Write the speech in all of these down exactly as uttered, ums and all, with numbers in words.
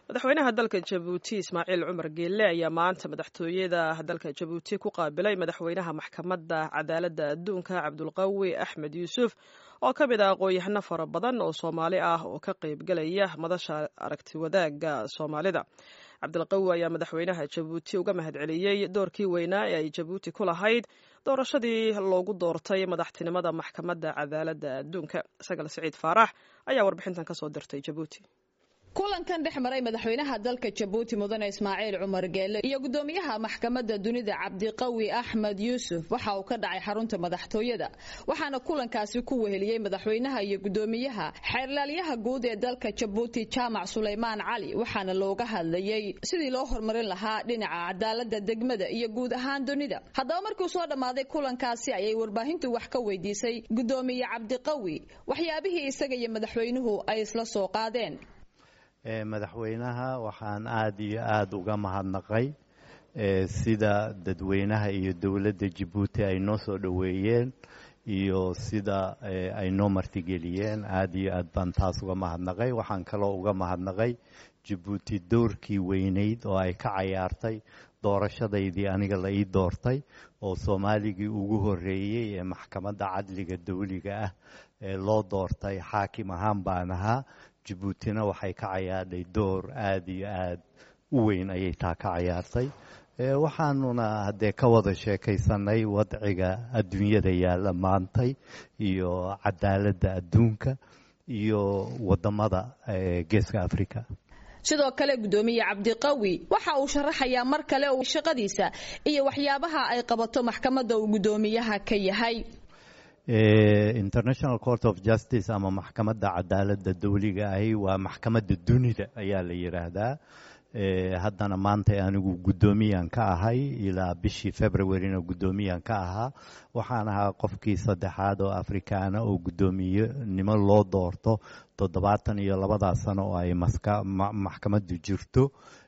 madaxweynaha dalka Jabuuti Ismaaciil Cumar Geelle ayaa maanta madaxtooyada dalka Jabuuti ku qaabilay madaxweynaha maxkamadda cadaaladda adduunka Cabdulqawi Axmed Yuusuf oo ka mid ah aqoon-yahano fara badan oo Soomaali ah oo ka qayb galaya madasha aragti wadaagga Soomaalida. Cabdulqawi ayaa madaxweynaha Jabuuti uga mahadceliyay doorkii weynaa ee ay Jabuuti ku lahayd doorashadii loogu doortay madaxtinimada maxkamadda cadaaladda adduunka. Sagal Saciid Faarax ayaa warbixintan ka soo dirtay Jabuuti. kulankan dhex maray madaxweynaha dalka Jabuuti mudane Ismaaciil Cumar Geelle iyo gudoomiyaha maxkamadda dunida Cabdiqawi Axmed Yuusuf waxa uu ka dhacay xarunta madaxtooyada waxaana kulankaasi ku weheliyay madaxweynaha iyo gudoomiyaha xeerlaaliyaha guud ee dalka Jabuuti Jaamac Suleymaan Cali waxaana looga hadlayay sidii loo horumarin lahaa dhinaca cadaaladda degmada iyo guud ahaan dunida. Haddaba markii uu soo dhamaaday kulankaasi ayay warbaahintu wax ka weydiisay gudoomiye Cabdiqawi waxyaabihii isaga iyo madaxweynuhu ay isla soo qaadeen. madaxweynaha waxaan aad iyo aad uga mahadnaqay sida dadweynaha iyo dawladda Jabuuti ay noo soo dhaweeyeen iyo sida ay noo martigeliyeen. aad iyo aad baan taas uga mahadnaqay. waxaan kaloo uga mahadnaqay Jabuuti doorkii weynayd oo ay ka cayaartay doorashadaydii aniga la ii doortay oo Soomaaligii ugu horeeyay ee maxkamadda cadliga dawliga ah ee loo doortay xaakim ahaan baan ahaa. Jabuutina waxay ka cayaarday door aad iyo aad u weyn ayay taa ka cayaartay. waxaanuna haddee ka wada sheekaysanay wadciga adduunyada yaalla maantay iyo cadaaladda adduunka iyo wadamada geeska Afrika. sidoo kale gudoomiye Cabdiqawi waxa uu sharaxayaa mar kale oo shaqadiisa iyo waxyaabaha ay qabato maxkamadda uu gudoomiyaha ka yahay. International Court of Justice ama maxkamadda cadaaladda dawliga ahi waa maxkamadda dunida ayaa la yiraahdaa. haddana maanta anigu gudoomiyan ka ahay ilaa bishii February-na gudoomiyan ka ahaa. waxaan ahaa qofkii saddexaad oo Afrikaana oo gudoomiyenimo loo doorto toddobaatan iyo labada sano oo ay maxkamaddu jirto.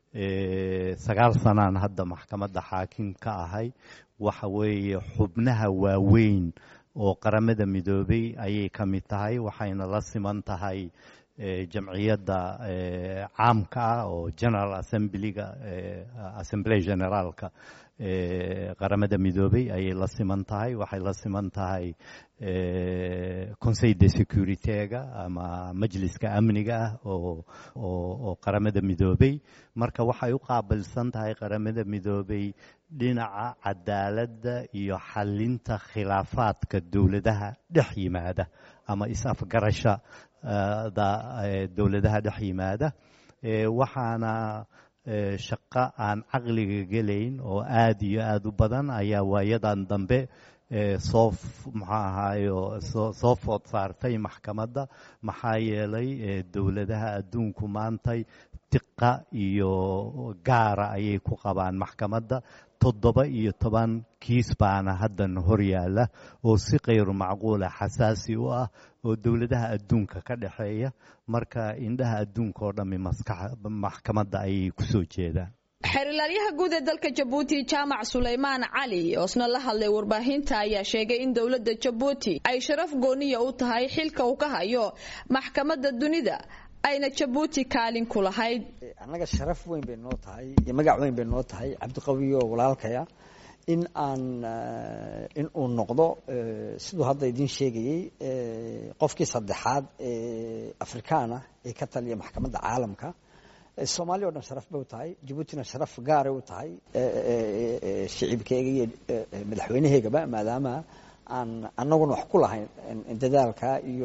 sagaal sanaan hadda maxkamadda xaakim ka ahay. waxa weeye xubnaha waaweyn oo qaramada midoobay ayay ka mid tahay waxayna la siman tahay jamciyadda caamka ah oo General Assembly-ga Assembly Generalka qaramada midoobay ayay la siman tahay. waxay la siman tahay Conseil de Sécurité-ga ama majliska amniga ah oo oo qaramada midoobay. marka waxay u qaabilsan tahay qaramada midoobay dhinaca cadaaladda iyo xalinta khilaafaadka dawladaha dhex yimaada ama is-afgarasha da dawladaha dhex yimaada. waxaana shaqo aan caqliga gelayn oo aad iyo aad u badan ayaa waayadan dambe soo maxaa ahaayo soo food saartay maxkamadda. maxaa yeelay dawladaha adduunku maantay tiqa iyo gaara ayay ku qabaan maxkamadda. toddoba iyo toban kiis baana haddan hor yaalla oo si qayru macquula xasaasi u ah oo dawladaha adduunka ka dhaxeeya. marka indhaha adduunka oo dhammi maxkamadda ayay ku soo jeedaan. xeerlaaliyaha guud ee dalka Jabuuti Jaamac Suleymaan Cali oo isna la hadlay warbaahinta ayaa sheegay in dawladda Jabuuti ay sharaf gooniya u tahay xilka uu ka hayo maxkamadda dunida ayna Jabuuti kaalin ku lahayd. anaga sharaf weyn bay noo tahay iyo magac weyn bay noo tahay Cabdiqawi oo walaalkaya in aan in uu noqdo sidoo hadda idin sheegayay qofkii saddexaad ee Afrikaana ee ka taliya maxkamadda caalamka. Soomaaliya oo dhan sharaf bay u tahay. Jabuutina sharaf gaar ah u tahay shicibkeega iyo madaxweynaheegaba maadaama aan annaguna wax ku lahayn dadaalka iyo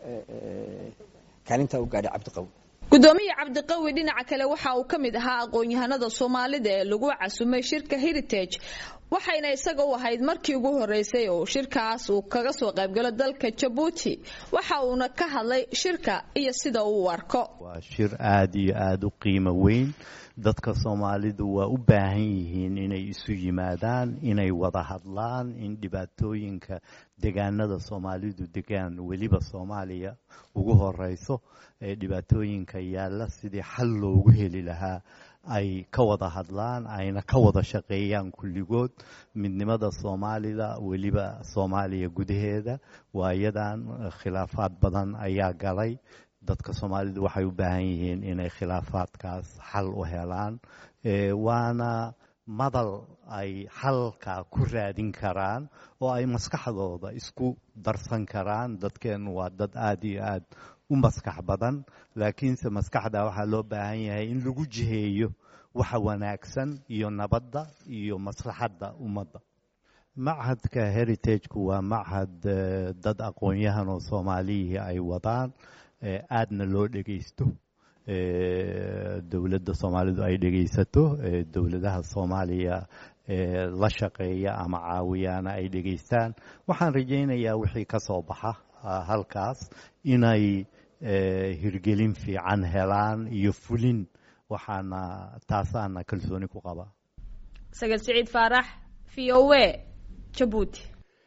kaalinta uu gaadhay Cabdiqawi. gudoomiye Cabdiqawi dhinaca kale waxa uu ka mid ahaa aqoon-yahanada Soomaalida ee lagu casumay shirka Heritage waxayna isaga u ahayd markii ugu horeysay oo shirkaas uu kaga soo qayb galo dalka Jabuuti. waxa uuna ka hadlay shirka iyo sida uu arko. waa shir aad iyo aad u qiimo weyn. dadka Soomaalidu waa u baahan yihiin inay isu yimaadaan inay wada hadlaan in dhibaatooyinka deegaanada Soomaalidu degaan weliba Soomaaliya ugu horeyso ee dhibaatooyinka yaalla sidii xal loogu heli lahaa ay ka wada hadlaan ayna ka wada shaqeeyaan kulligood. midnimada Soomaalida weliba Soomaaliya gudaheeda waayadan khilaafaad badan ayaa galay. dadka soomaalidu waxay u baahan yihiin inay khilaafaadkaas xal u helaan waana madal ay xalka ku raadin karaan oo ay maskaxdooda isku darsan karaan. dadkeennu waa dad aada iyo aad u maskax badan, laakiinse maskaxda waxaa loo baahan yahay in lagu jiheeyo waxa wanaagsan iyo nabadda iyo maslaxadda ummadda. machadka heritageku waa machad dad aqoon-yahan oo soomaaliyihii ay wadaan, aadna loo dhegaysto, dowladda soomaalidu ay dhegaysato, dowladaha soomaaliya la shaqeeya ama caawiyaana ay dhegaystaan. waxaan rajaynayaa wixii ka soo baxa halkaas inay hirgelin fiican helaan iyo fulin, waxaana taasaana kalsooni ku qabaa. Sagal Siciid Faarax, V O A, Djibouti.